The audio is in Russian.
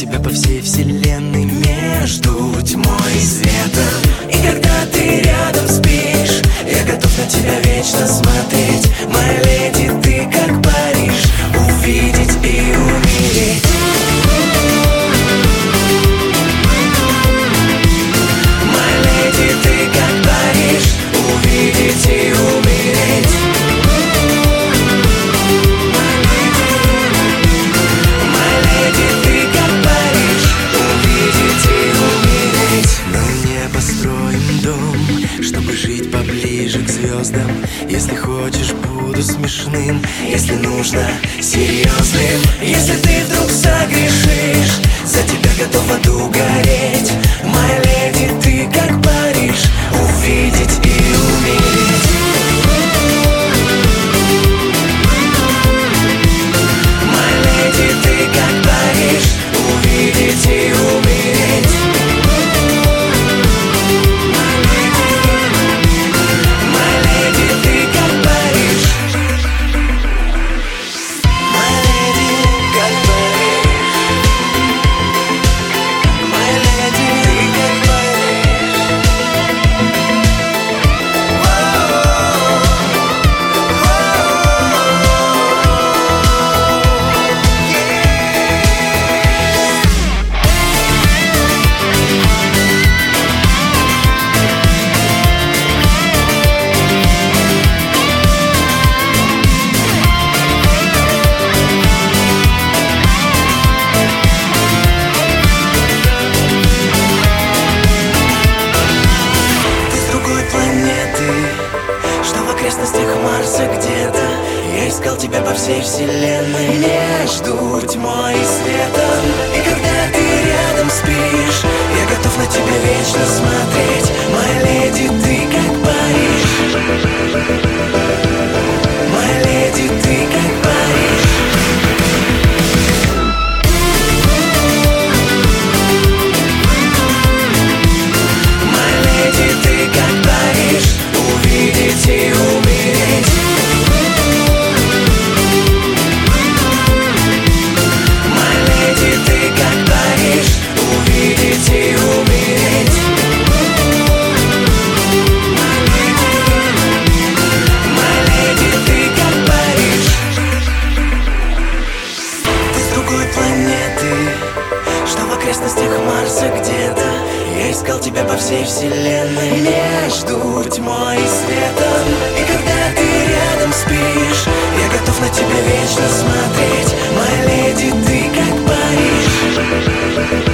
тебя по всей вселенной между тьмой и светом. И когда ты рядом спишь, я готов на тебя вечно смотреть. Моя леди, ты как Париж, увидеть и умереть. Моя леди, ты как Париж, увидеть и умереть. Моя леди, ты как Париж, увидеть и умереть. Мы не построим дом, чтобы жить поближе к звездам. Если хочешь, буду смешным, если нужно, серьезным. Если ты вдруг согрешишь, за тебя готов в аду гореть. Моя леди, ты как Париж, увидеть и умереть. Моя леди, ты как Париж, увидеть и умереть. Моя леди, ты как Париж. Моя леди, как Париж. Моя леди, ты как Париж. Ты с другой планеты, что в окрестностях Марса где-то. Я искал тебя по всей вселенной между тьмой и светом. И когда ты рядом спишь, я готов на тебя вечно смотреть. Моя леди, ты как Париж. Моя леди, ты как Париж. Моя леди, ты как Париж, увидеть и умереть. Моя леди, ты как Париж, увидеть и умереть. Моя леди, ты как Париж. Ты с другой планеты, что в окрестностях Марса где-то. Я искал тебя по всей вселенной между тьмой и светом. И когда ты рядом спишь, я готов на тебя вечно смотреть. Моя леди, ты как Париж.